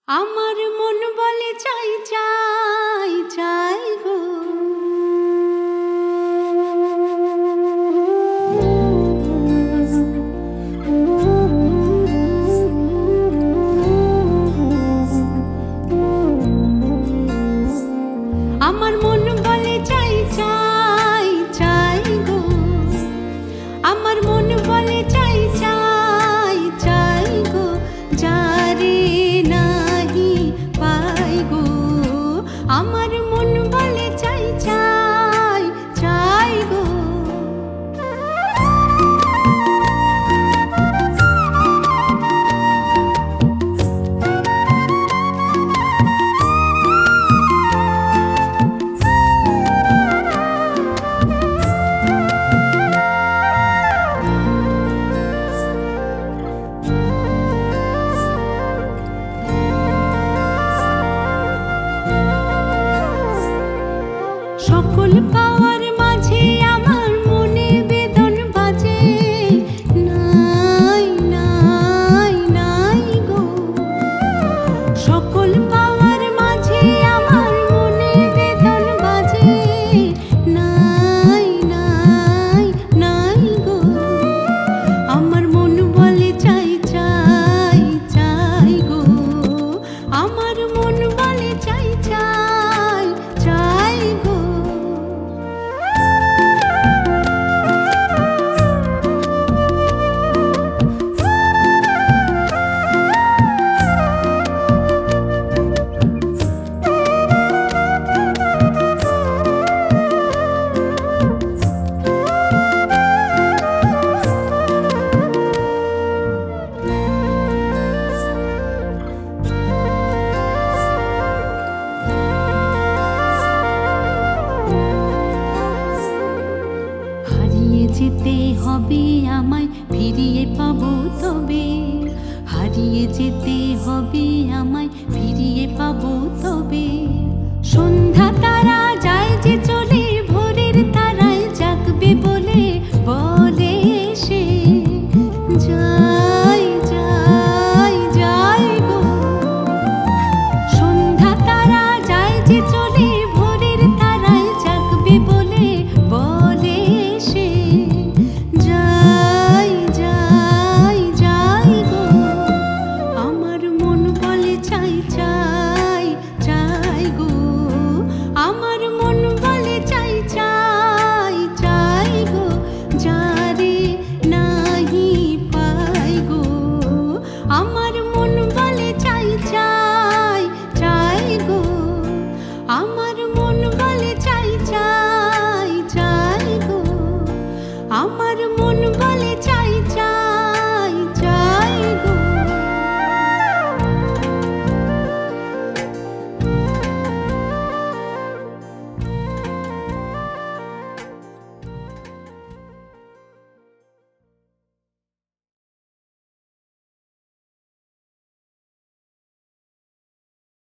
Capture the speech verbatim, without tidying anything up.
আমার মন বলে চাই চাই চাই গো, আমার মন বলে চাই চাই চাই গো, আমার মন বলে চাই চাই চাই গো, যারে নাহি পাই গো। আমার মন বলে চাই চাই চাই গো, সকল পাওয়ার মাঝে আমার মনে বেদন বাজে, নাই নাই নাই গো। সকল পাওয়ার মাঝে আমার মনে বেদন বাজে, নাই নাই নাই গো। আমার মন বলে চাই চাই চাই গো, আমার মন বলে চাই চাই চাই গো। যেতে হবে আমায়, ফিরিয়ে পাবো তবে, হারিয়ে যেতে হবে আমায়, ফিরিয়ে পাবো তবে। সন্ধ্যা তারা